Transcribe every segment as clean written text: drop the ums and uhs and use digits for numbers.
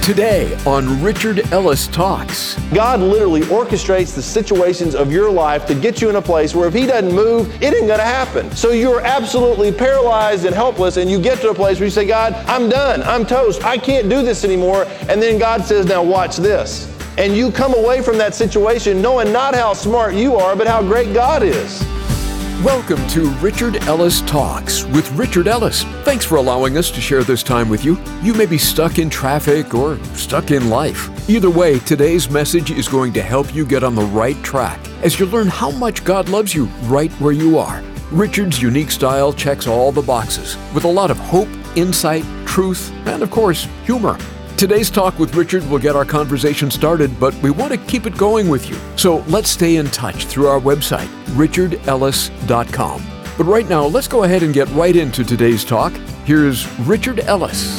Today on Richard Ellis Talks. God literally orchestrates the situations of your life to get you in a place where if He doesn't move, it ain't gonna happen. So you're absolutely paralyzed and helpless, and you get to a place where you say, God, I'm done, I'm toast, I can't do this anymore. And then God says, now watch this. And you come away from that situation knowing not how smart you are, but how great God is. Welcome to Richard Ellis Talks with Richard Ellis. Thanks for allowing us to share this time with you. You may be stuck in traffic or stuck in life. Either way, today's message is going to help you get on the right track as you learn how much God loves you right where you are. Richard's unique style checks all the boxes with a lot of hope, insight, truth, and of course, humor. Today's talk with Richard will get our conversation started, but we want to keep it going with you. So let's stay in touch through our website, richardellis.com. But right now, let's go ahead and get right into today's talk. Here's Richard Ellis.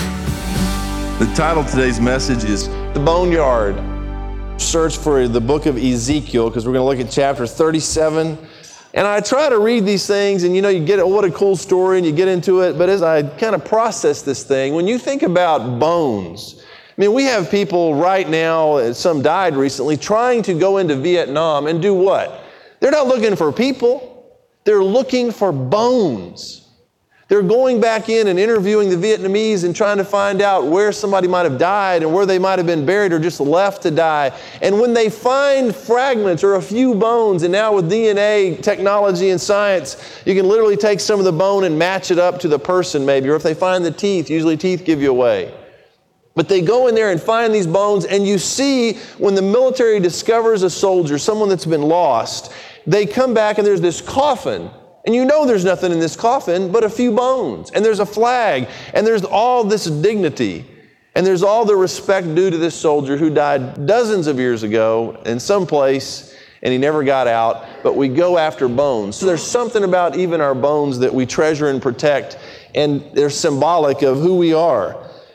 The title of today's message is The Boneyard. Search for the book of Ezekiel because we're going to look at chapter 37. And I try to read these things and you get it, what a cool story, and you get into it. But as I kind of process this thing, when you think about bones, we have people right now, some died recently, trying to go into Vietnam and do what? They're not looking for people. They're looking for bones. They're going back in and interviewing the Vietnamese and trying to find out where somebody might have died and where they might have been buried or just left to die. And when they find fragments or a few bones, and now with DNA technology and science, you can literally take some of the bone and match it up to the person maybe. Or if they find the teeth, usually teeth give you away. But they go in there and find these bones, and you see when the military discovers a soldier, someone that's been lost, they come back and there's this coffin. And there's nothing in this coffin but a few bones. And there's a flag. And there's all this dignity. And there's all the respect due to this soldier who died dozens of years ago in some place, and he never got out. But we go after bones. So there's something about even our bones that we treasure and protect, and they're symbolic of who we are.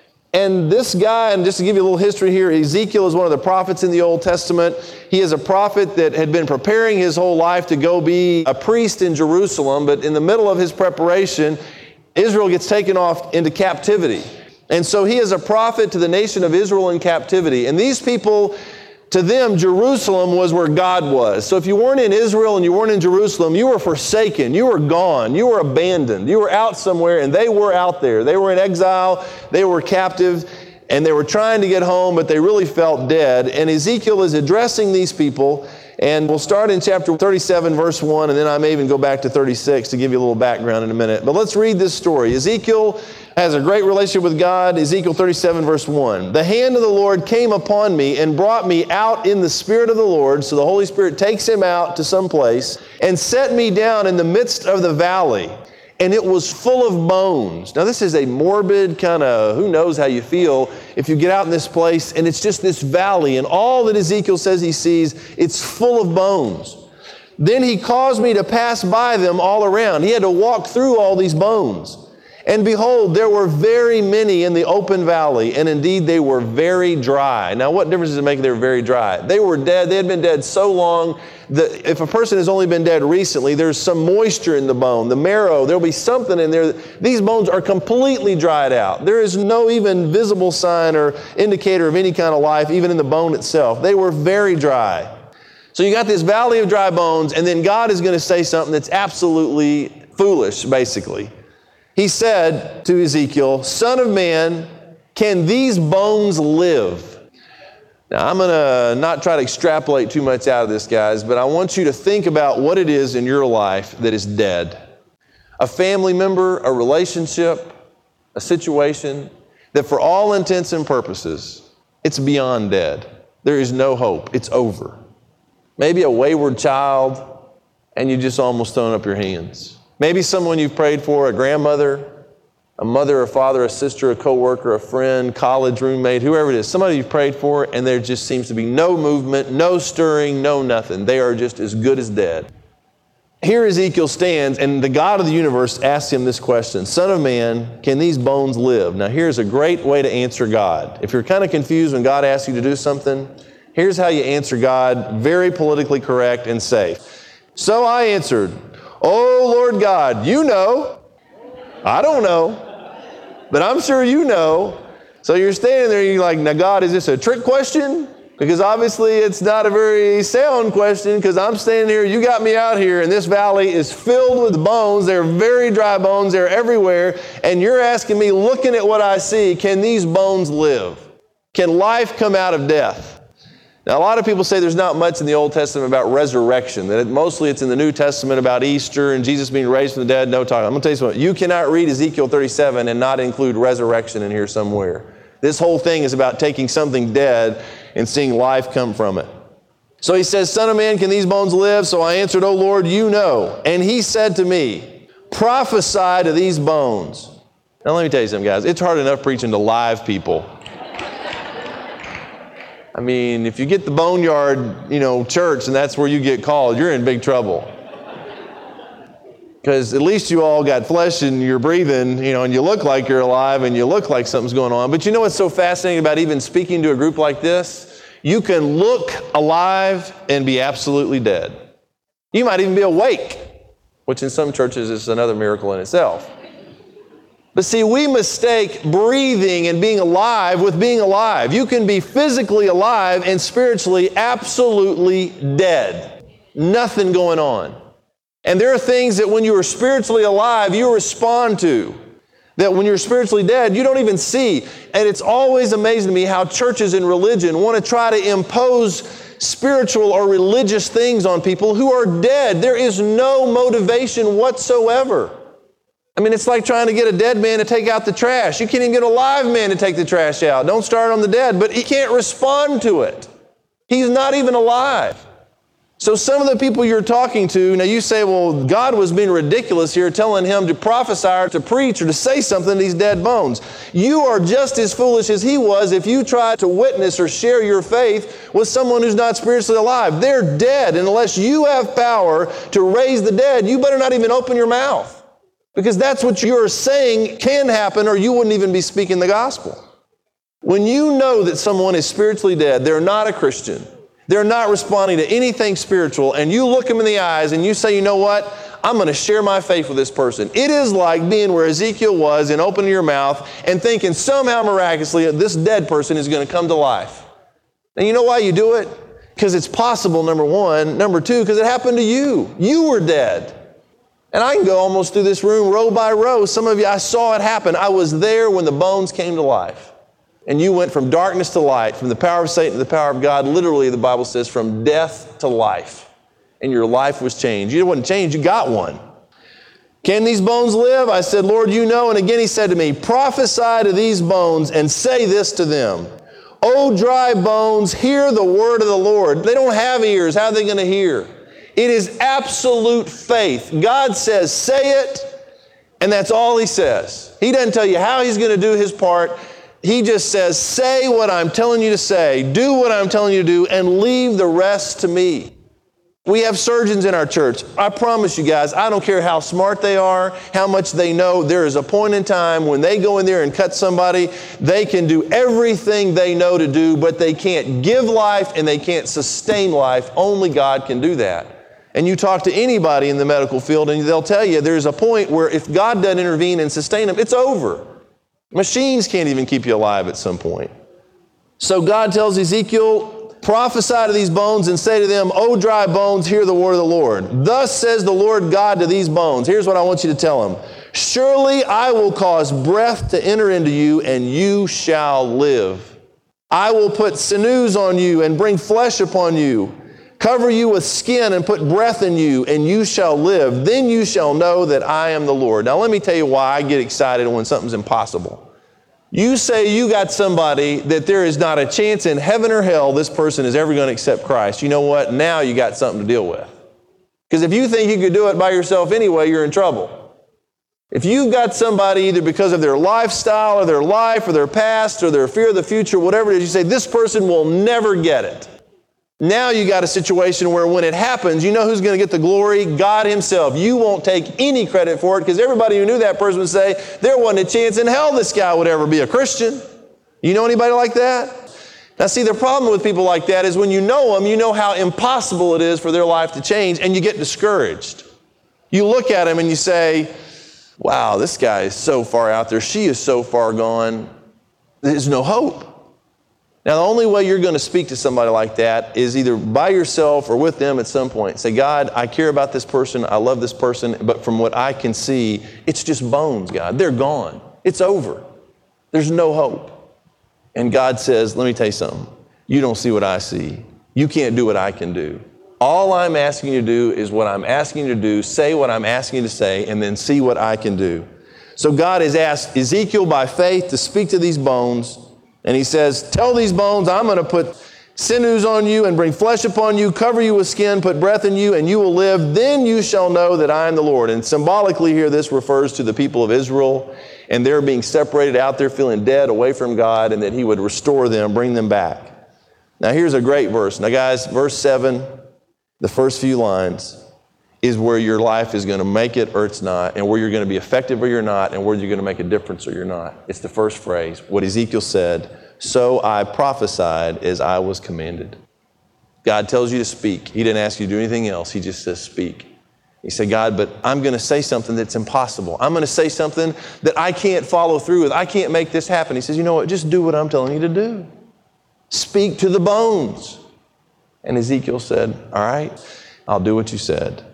And this guy, and just to give you a little history here, Ezekiel is one of the prophets in the Old Testament. He is a prophet that had been preparing his whole life to go be a priest in Jerusalem, but in the middle of his preparation, Israel gets taken off into captivity. And so he is a prophet to the nation of Israel in captivity. And these people, to them, Jerusalem was where God was. So if you weren't in Israel and you weren't in Jerusalem, you were forsaken, you were gone, you were abandoned, you were out somewhere, and they were out there. They were in exile, they were captive, and they were trying to get home, but they really felt dead. And Ezekiel is addressing these people, and we'll start in chapter 37, verse 1, and then I may even go back to 36 to give you a little background in a minute. But let's read this story. Ezekiel has a great relationship with God. Ezekiel 37, verse 1. The hand of the Lord came upon me and brought me out in the Spirit of the Lord. So the Holy Spirit takes him out to some place and set me down in the midst of the valley. And it was full of bones. Now this is a morbid kind of, who knows how you feel if you get out in this place and it's just this valley, and all that Ezekiel says he sees, it's full of bones. Then he caused me to pass by them all around. He had to walk through all these bones. And behold, there were very many in the open valley, and indeed they were very dry. Now what difference does it make if they were very dry? They were dead. They had been dead so long that if a person has only been dead recently, there's some moisture in the bone, the marrow, there'll be something in there. These bones are completely dried out. There is no even visible sign or indicator of any kind of life, even in the bone itself. They were very dry. So you got this valley of dry bones, and then God is going to say something that's absolutely foolish, basically. He said to Ezekiel, Son of man, can these bones live? Now, I'm going to not try to extrapolate too much out of this, guys, but I want you to think about what it is in your life that is dead. A family member, a relationship, a situation that for all intents and purposes, it's beyond dead. There is no hope. It's over. Maybe a wayward child, and you just almost thrown up your hands. Maybe someone you've prayed for, a grandmother, a mother, a father, a sister, a coworker, a friend, college roommate, whoever it is, somebody you've prayed for, and there just seems to be no movement, no stirring, no nothing. They are just as good as dead. Here Ezekiel stands, and the God of the universe asks him this question, Son of man, can these bones live? Now here's a great way to answer God. If you're kind of confused when God asks you to do something, here's how you answer God, very politically correct and safe. So I answered, Oh, Lord God, you know. I don't know, but I'm sure you know. So you're standing there, you're like, now God, is this a trick question? Because obviously it's not a very sound question, because I'm standing here, you got me out here, and this valley is filled with bones. They're very dry bones. They're everywhere. And you're asking me, looking at what I see, can these bones live? Can life come out of death? Now, a lot of people say there's not much in the Old Testament about resurrection, that mostly it's in the New Testament about Easter and Jesus being raised from the dead. No talk. I'm going to tell you something. You cannot read Ezekiel 37 and not include resurrection in here somewhere. This whole thing is about taking something dead and seeing life come from it. So he says, Son of man, can these bones live? So I answered, O Lord, you know. And he said to me, prophesy to these bones. Now let me tell you something, guys. It's hard enough preaching to live people. I mean, if you get the boneyard, church, and that's where you get called, you're in big trouble. Because at least you all got flesh and you're breathing, and you look like you're alive and you look like something's going on. But you know what's so fascinating about even speaking to a group like this? You can look alive and be absolutely dead. You might even be awake, which in some churches is another miracle in itself. But see, we mistake breathing and being alive with being alive. You can be physically alive and spiritually absolutely dead. Nothing going on. And there are things that when you are spiritually alive, you respond to. That when you're spiritually dead, you don't even see. And it's always amazing to me how churches and religion want to try to impose spiritual or religious things on people who are dead. There is no motivation whatsoever. I mean, it's like trying to get a dead man to take out the trash. You can't even get a live man to take the trash out. Don't start on the dead, but he can't respond to it. He's not even alive. So some of the people you're talking to, now you say, well, God was being ridiculous here telling him to prophesy or to preach or to say something to these dead bones. You are just as foolish as he was if you try to witness or share your faith with someone who's not spiritually alive. They're dead, and unless you have power to raise the dead, you better not even open your mouth. Because that's what you're saying can happen, or you wouldn't even be speaking the gospel. When you know that someone is spiritually dead, they're not a Christian, they're not responding to anything spiritual, and you look them in the eyes and you say, you know what? I'm going to share my faith with this person. It is like being where Ezekiel was and opening your mouth and thinking somehow miraculously this dead person is going to come to life. And you know why you do it? Because it's possible, number one. Number two, because it happened to you. You were dead. And I can go almost through this room row by row. Some of you, I saw it happen. I was there when the bones came to life. And you went from darkness to light, from the power of Satan to the power of God. Literally, the Bible says, from death to life. And your life was changed. You wasn't changed, you got one. Can these bones live? I said, Lord, you know. And again, he said to me, prophesy to these bones and say this to them. O dry bones, hear the word of the Lord. They don't have ears. How are they going to hear? It is absolute faith. God says, say it, and that's all he says. He doesn't tell you how he's going to do his part. He just says, say what I'm telling you to say, do what I'm telling you to do, and leave the rest to me. We have surgeons in our church. I promise you guys, I don't care how smart they are, how much they know, there is a point in time when they go in there and cut somebody, they can do everything they know to do, but they can't give life and they can't sustain life. Only God can do that. And you talk to anybody in the medical field and they'll tell you there's a point where if God doesn't intervene and sustain them, it's over. Machines can't even keep you alive at some point. So God tells Ezekiel, prophesy to these bones and say to them, O dry bones, hear the word of the Lord. Thus says the Lord God to these bones. Here's what I want you to tell them. Surely I will cause breath to enter into you and you shall live. I will put sinews on you and bring flesh upon you. Cover you with skin and put breath in you, and you shall live. Then you shall know that I am the Lord. Now let me tell you why I get excited when something's impossible. You say you got somebody that there is not a chance in heaven or hell this person is ever going to accept Christ. You know what? Now you got something to deal with. Because if you think you could do it by yourself anyway, you're in trouble. If you've got somebody either because of their lifestyle or their life or their past or their fear of the future, whatever it is, you say this person will never get it. Now you got a situation where when it happens, you know who's going to get the glory? God himself. You won't take any credit for it because everybody who knew that person would say, there wasn't a chance in hell this guy would ever be a Christian. You know anybody like that? Now see, the problem with people like that is when you know them, you know how impossible it is for their life to change and you get discouraged. You look at them and you say, wow, this guy is so far out there. She is so far gone. There's no hope. Now, the only way you're going to speak to somebody like that is either by yourself or with them at some point. Say, God, I care about this person. I love this person. But from what I can see, it's just bones, God. They're gone. It's over. There's no hope. And God says, let me tell you something. You don't see what I see. You can't do what I can do. All I'm asking you to do is what I'm asking you to do, say what I'm asking you to say, and then see what I can do. So God has asked Ezekiel by faith to speak to these bones. And he says, tell these bones, I'm going to put sinews on you and bring flesh upon you, cover you with skin, put breath in you, and you will live. Then you shall know that I am the Lord. And symbolically here, this refers to the people of Israel, and they're being separated out there, feeling dead, away from God, and that he would restore them, bring them back. Now here's a great verse. Now guys, verse 7, the first few lines, is where your life is going to make it or it's not, and where you're going to be effective or you're not, and where you're going to make a difference or you're not. It's the first phrase, what Ezekiel said, so I prophesied as I was commanded. God tells you to speak. He didn't ask you to do anything else. He just says speak. He said, God, but I'm going to say something that's impossible. I'm going to say something that I can't follow through with. I can't make this happen. He says, you know what? Just do what I'm telling you to do. Speak to the bones. And Ezekiel said, all right, I'll do what you said.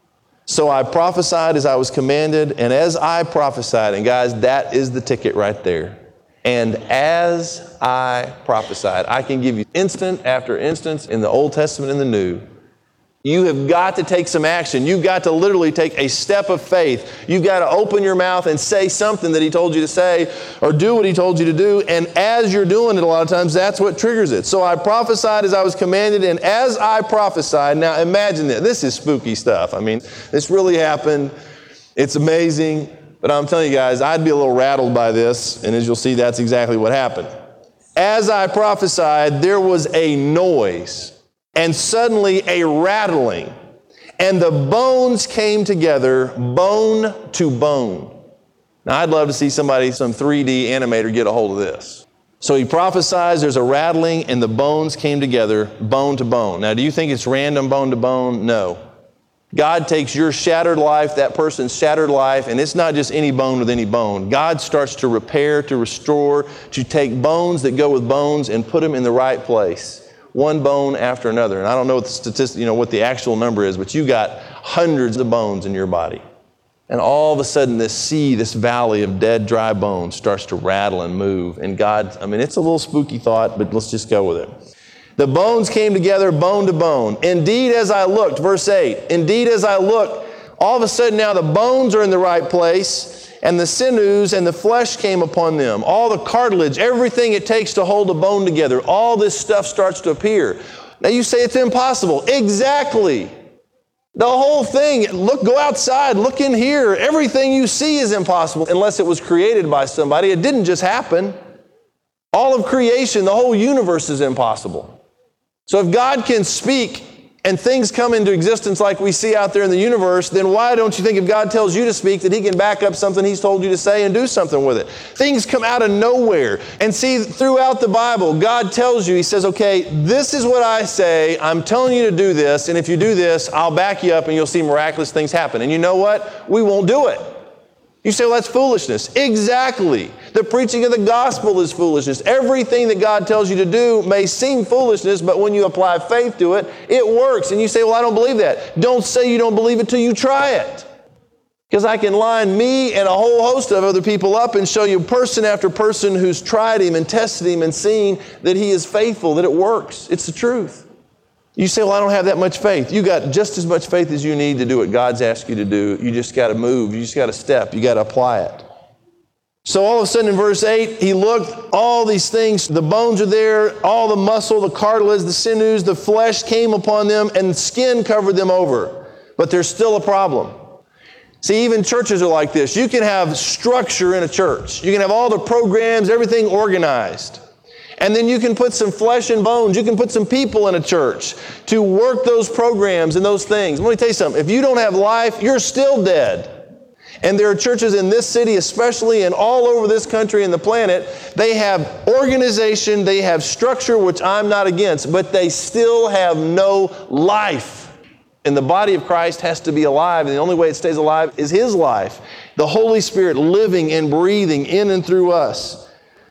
So I prophesied as I was commanded, and as I prophesied, and guys, that is the ticket right there. And as I prophesied, I can give you instant after instance in the Old Testament and the New. You have got to take some action. You've got to literally take a step of faith. You've got to open your mouth and say something that he told you to say, or do what he told you to do. And as you're doing it, a lot of times, that's what triggers it. So I prophesied as I was commanded, and as I prophesied, now imagine this. This is spooky stuff. I mean, this really happened. It's amazing. But I'm telling you guys, I'd be a little rattled by this. And as you'll see, that's exactly what happened. As I prophesied, there was a noise. And suddenly a rattling, and the bones came together, bone to bone. Now I'd love to see some 3D animator get a hold of this. So he prophesies, there's a rattling, and the bones came together, bone to bone. Now do you think it's random bone to bone? No. God takes your shattered life, that person's shattered life, and it's not just any bone with any bone. God starts to repair, to restore, to take bones that go with bones and put them in the right place. One bone after another. And I don't know what the statistic, what the actual number is, but you got hundreds of bones in your body. And all of a sudden this sea, this valley of dead, dry bones starts to rattle and move. And God, it's a little spooky thought, but let's just go with it. The bones came together, bone to bone. Indeed, as I looked, verse 8, indeed, as I looked, all of a sudden now the bones are in the right place, and the sinews and the flesh came upon them. All the cartilage, everything it takes to hold a bone together, all this stuff starts to appear. Now you say it's impossible. Exactly. The whole thing, go outside, look in here. Everything you see is impossible unless it was created by somebody. It didn't just happen. All of creation, the whole universe is impossible. So if God can speak and things come into existence like we see out there in the universe, then why don't you think if God tells you to speak that he can back up something he's told you to say and do something with it? Things come out of nowhere. And see, throughout the Bible, God tells you, he says, okay, this is what I say. I'm telling you to do this. And if you do this, I'll back you up and you'll see miraculous things happen. And you know what? We won't do it. You say, well, that's foolishness. Exactly. The preaching of the gospel is foolishness. Everything that God tells you to do may seem foolishness, but when you apply faith to it, it works. And you say, well, I don't believe that. Don't say you don't believe it till you try it. Because I can line me and a whole host of other people up and show you person after person who's tried him and tested him and seen that he is faithful, that it works. It's the truth. You say, well, I don't have that much faith. You got just as much faith as you need to do what God's asked you to do. You just got to move. You just got to step. You got to apply it. So all of a sudden in verse 8, he looked, all these things, the bones are there, all the muscle, the cartilage, the sinews, the flesh came upon them, and skin covered them over. But there's still a problem. See, even churches are like this. You can have structure in a church. You can have all the programs, everything organized. And then you can put some flesh and bones. You can put some people in a church to work those programs and those things. Let me tell you something. If you don't have life, you're still dead. And there are churches in this city especially and all over this country and the planet, they have organization, they have structure, which I'm not against, but they still have no life. And the body of Christ has to be alive, and the only way it stays alive is His life. The Holy Spirit living and breathing in and through us.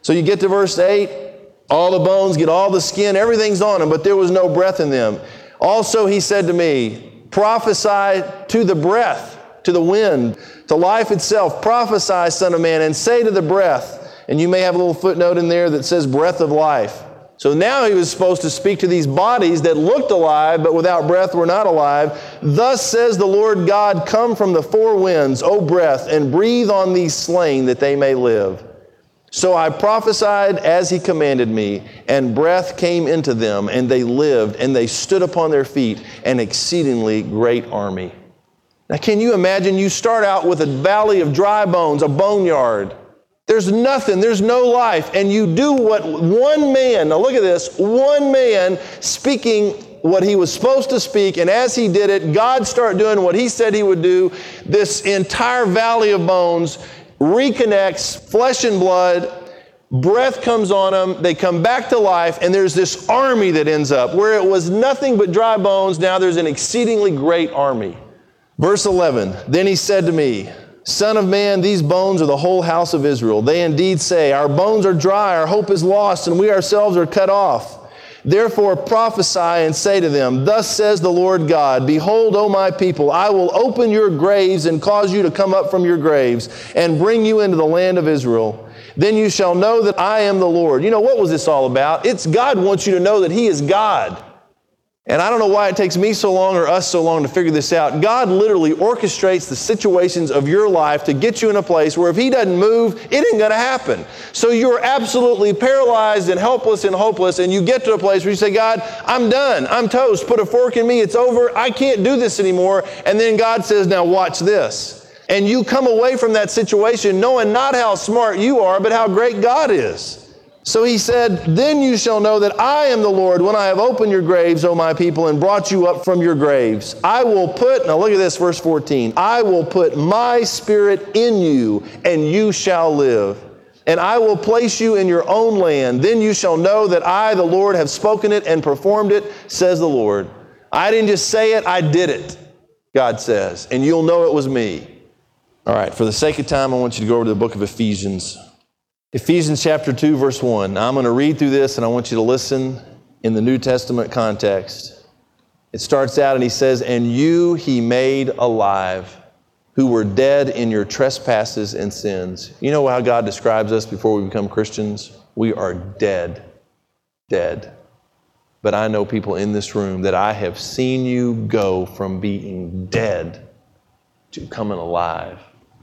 So you get to verse 8, all the bones get all the skin, everything's on them, but there was no breath in them. Also he said to me, prophesy to the breath, to the wind, to life itself. Prophesy, son of man, and say to the breath, and you may have a little footnote in there that says breath of life. So now he was supposed to speak to these bodies that looked alive, but without breath were not alive. Thus says the Lord God, come from the four winds, O breath, and breathe on these slain that they may live. So I prophesied as he commanded me, and breath came into them, and they lived, and they stood upon their feet, an exceedingly great army. Now can you imagine, you start out with a valley of dry bones, a boneyard. There's nothing, there's no life, and you do what one man, now look at this, one man speaking what he was supposed to speak, and as he did it, God started doing what he said he would do. This entire valley of bones reconnects, flesh and blood, breath comes on them, they come back to life, and there's this army that ends up. Where it was nothing but dry bones, now there's an exceedingly great army. Verse 11, then he said to me, Son of man, these bones are the whole house of Israel. They indeed say, our bones are dry, our hope is lost, and we ourselves are cut off. Therefore prophesy and say to them, thus says the Lord God, behold, O my people, I will open your graves and cause you to come up from your graves and bring you into the land of Israel. Then you shall know that I am the Lord. You know, what was this all about? It's God wants you to know that he is God. And I don't know why it takes me so long or us so long to figure this out. God literally orchestrates the situations of your life to get you in a place where if he doesn't move, it ain't going to happen. So you're absolutely paralyzed and helpless and hopeless, and you get to a place where you say, God, I'm done. I'm toast. Put a fork in me. It's over. I can't do this anymore. And then God says, now watch this. And you come away from that situation knowing not how smart you are, but how great God is. So he said, then you shall know that I am the Lord when I have opened your graves, O my people, and brought you up from your graves. I will put, now look at this, verse 14, I will put my spirit in you, and you shall live. And I will place you in your own land. Then you shall know that I, the Lord, have spoken it and performed it, says the Lord. I didn't just say it, I did it, God says, and you'll know it was me. All right, for the sake of time, I want you to go over to the book of Ephesians. Ephesians chapter 2, verse 1. Now, I'm going to read through this, and I want you to listen in the New Testament context. It starts out, and he says, and you he made alive, who were dead in your trespasses and sins. You know how God describes us before we become Christians? We are dead. Dead. But I know people in this room that I have seen you go from being dead to coming alive.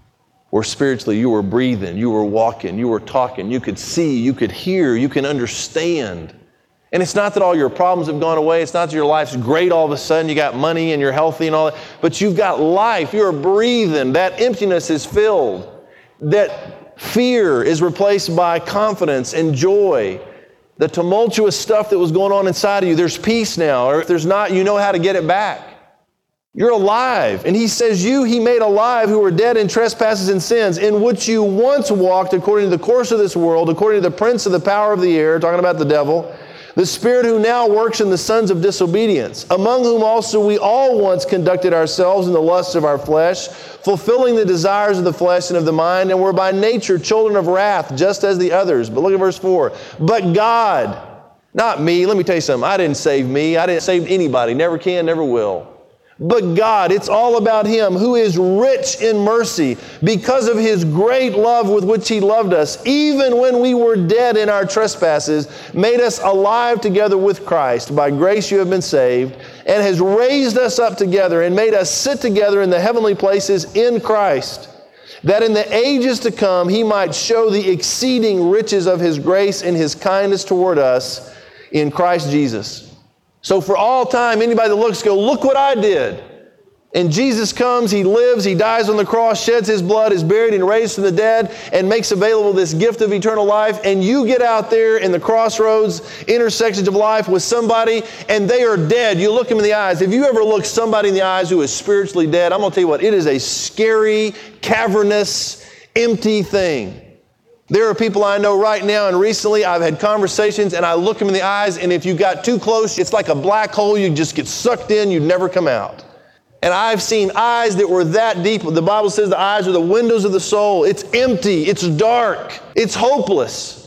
Or spiritually, you were breathing, you were walking, you were talking, you could see, you could hear, you can understand. And it's not that all your problems have gone away. It's not that your life's great all of a sudden. You got money and you're healthy and all that. But you've got life. You're breathing. That emptiness is filled. That fear is replaced by confidence and joy. The tumultuous stuff that was going on inside of you, there's peace now. Or if there's not, you know how to get it back. You're alive. And he says, you he made alive who were dead in trespasses and sins, in which you once walked according to the course of this world, according to the prince of the power of the air, talking about the devil, the spirit who now works in the sons of disobedience, among whom also we all once conducted ourselves in the lusts of our flesh, fulfilling the desires of the flesh and of the mind, and were by nature children of wrath, just as the others. But look at verse 4. But God, not me, let me tell you something, I didn't save me, I didn't save anybody, never can, never will. But God, it's all about him who is rich in mercy because of his great love with which he loved us, even when we were dead in our trespasses, made us alive together with Christ. By grace you have been saved, and has raised us up together and made us sit together in the heavenly places in Christ, that in the ages to come he might show the exceeding riches of his grace and his kindness toward us in Christ Jesus. So for all time, anybody that looks, go, look what I did. And Jesus comes, he lives, he dies on the cross, sheds his blood, is buried and raised from the dead, and makes available this gift of eternal life. And you get out there in the crossroads, intersections of life with somebody, and they are dead. You look them in the eyes. If you ever look somebody in the eyes who is spiritually dead, I'm going to tell you what, it is a scary, cavernous, empty thing. There are people I know right now, and recently I've had conversations, and I look them in the eyes, and if you got too close, it's like a black hole. You just get sucked in, you'd never come out. And I've seen eyes that were that deep. The Bible says the eyes are the windows of the soul. It's empty, it's dark, it's hopeless.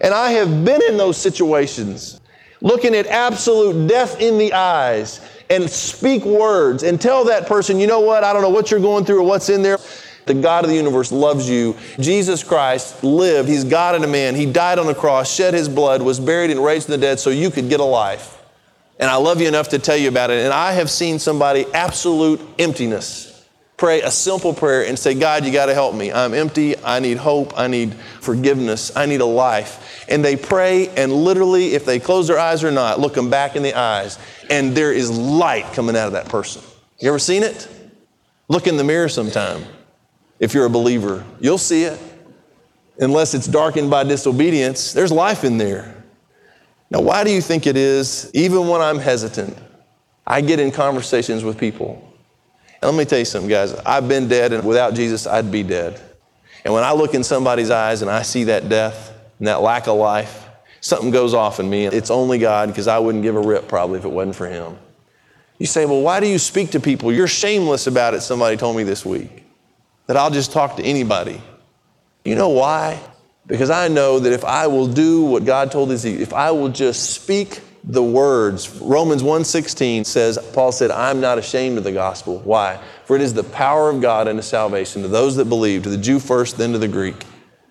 And I have been in those situations, looking at absolute death in the eyes and speak words and tell that person, you know what, I don't know what you're going through or what's in there. The God of the universe loves you. Jesus Christ lived. He's God and a man. He died on the cross, shed his blood, was buried and raised from the dead so you could get a life. And I love you enough to tell you about it. And I have seen somebody absolute emptiness pray a simple prayer and say, God, you got to help me. I'm empty. I need hope. I need forgiveness. I need a life. And they pray, and literally, if they close their eyes or not, look them back in the eyes, and there is light coming out of that person. You ever seen it? Look in the mirror sometime. If you're a believer, you'll see it. Unless it's darkened by disobedience, there's life in there. Now, why do you think it is, even when I'm hesitant, I get in conversations with people? And let me tell you something, guys. I've been dead, and without Jesus, I'd be dead. And when I look in somebody's eyes and I see that death and that lack of life, something goes off in me. It's only God, because I wouldn't give a rip probably if it wasn't for him. You say, well, why do you speak to people? You're shameless about it, somebody told me this week. That I'll just talk to anybody. You know why? Because I know that if I will do what God told us, if I will just speak the words, Romans 1:16 says, Paul said, I'm not ashamed of the gospel. Why? For it is the power of God unto salvation to those that believe, to the Jew first, then to the Greek.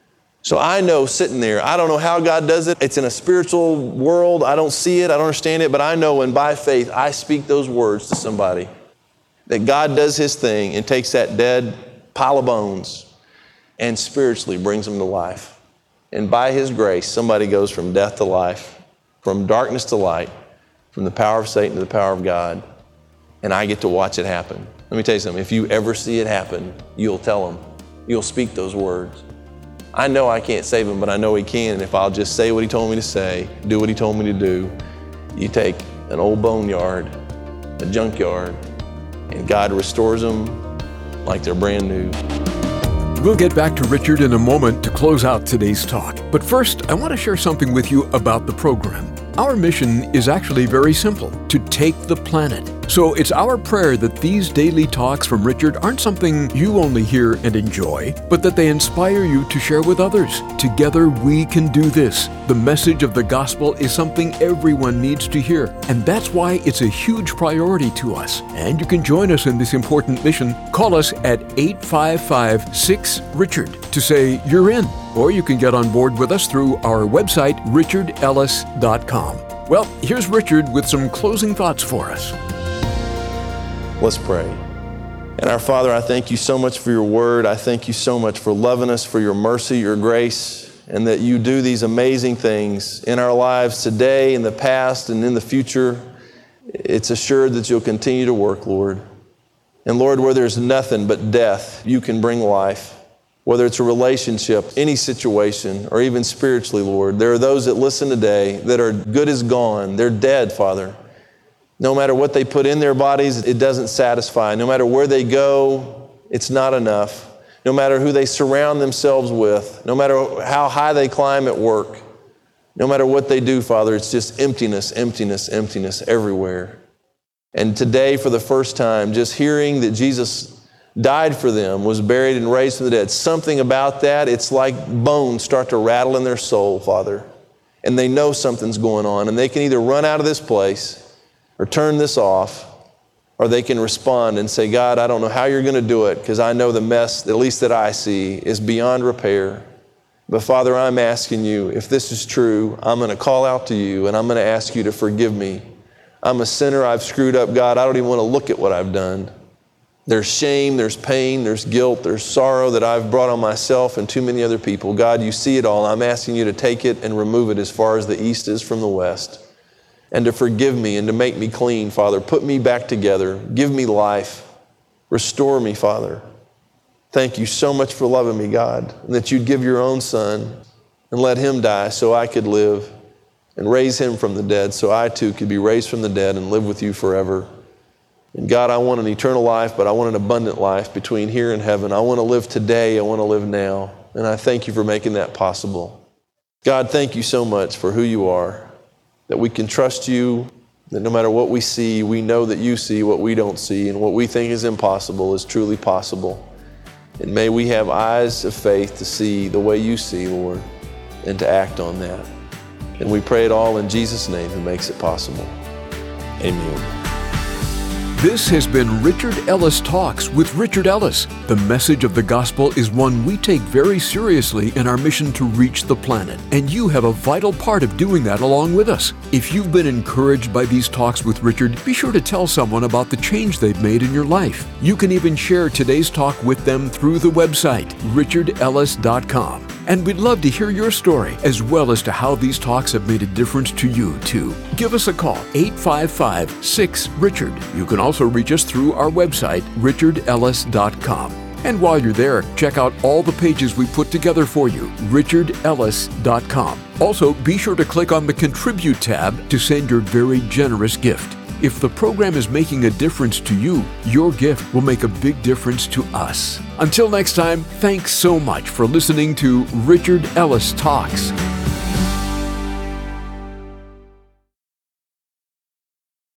So I know sitting there, I don't know how God does it. It's in a spiritual world. I don't see it. I don't understand it. But I know when by faith I speak those words to somebody, that God does his thing and takes that dead pile of bones and spiritually brings them to life. And by his grace, somebody goes from death to life, from darkness to light, from the power of Satan to the power of God. And I get to watch it happen. Let me tell you something. If you ever see it happen, you'll tell them. You'll speak those words. I know I can't save him, but I know he can. And if I'll just say what he told me to say, do what he told me to do, you take an old boneyard, a junkyard, and God restores them like they're brand new. We'll get back to Richard in a moment to close out today's talk. But first, I want to share something with you about the program. Our mission is actually very simple: to take the planet. So it's our prayer that these daily talks from Richard aren't something you only hear and enjoy, but that they inspire you to share with others. Together we can do this. The message of the gospel is something everyone needs to hear, and that's why it's a huge priority to us. And you can join us in this important mission. Call us at 855-6-RICHARD to say you're in, or you can get on board with us through our website, richardellis.com. Well, here's Richard with some closing thoughts for us. Let's pray. And our Father, I thank you so much for your word. I thank you so much for loving us, for your mercy, your grace, and that you do these amazing things in our lives today, in the past, and in the future. It's assured that you'll continue to work, Lord. And Lord, where there's nothing but death, you can bring life. Whether it's a relationship, any situation, or even spiritually, Lord, there are those that listen today that are good as gone. They're dead, Father. No matter what they put in their bodies, it doesn't satisfy. No matter where they go, it's not enough. No matter who they surround themselves with, no matter how high they climb at work, no matter what they do, Father, it's just emptiness, emptiness, emptiness everywhere. And today, for the first time, just hearing that Jesus died for them, was buried and raised from the dead, something about that, it's like bones start to rattle in their soul, Father. And they know something's going on, and they can either run out of this place or turn this off, or they can respond and say, God, I don't know how you're going to do it, because I know the mess, at least that I see, is beyond repair. But Father, I'm asking you, if this is true, I'm going to call out to you, and I'm going to ask you to forgive me. I'm a sinner. I've screwed up, God. I don't even want to look at what I've done. There's shame, there's pain, there's guilt, there's sorrow that I've brought on myself and too many other people. God, you see it all. I'm asking you to take it and remove it as far as the east is from the west, and to forgive me and to make me clean, Father. Put me back together. Give me life. Restore me, Father. Thank you so much for loving me, God, and that you'd give your own Son and let him die so I could live, and raise him from the dead so I too could be raised from the dead and live with you forever. And God, I want an eternal life, but I want an abundant life between here and heaven. I want to live today. I want to live now. And I thank you for making that possible. God, thank you so much for who you are, that we can trust you, that no matter what we see, we know that you see what we don't see, and what we think is impossible is truly possible. And may we have eyes of faith to see the way you see, Lord. and to act on that. And we pray it all in Jesus' name who makes it possible. Amen. This has been Richard Ellis Talks with Richard Ellis. The message of the gospel is one we take very seriously in our mission to reach the planet, and you have a vital part of doing that along with us. If you've been encouraged by these talks with Richard, be sure to tell someone about the change they've made in your life. You can even share today's talk with them through the website, richardellis.com. And we'd love to hear your story, as well as to how these talks have made a difference to you, too. Give us a call, 855-6-RICHARD. You can also reach us through our website, richardellis.com. And while you're there, check out all the pages we put together for you, richardellis.com. Also, be sure to click on the Contribute tab to send your very generous gift. If the program is making a difference to you, your gift will make a big difference to us. Until next time, thanks so much for listening to Richard Ellis Talks.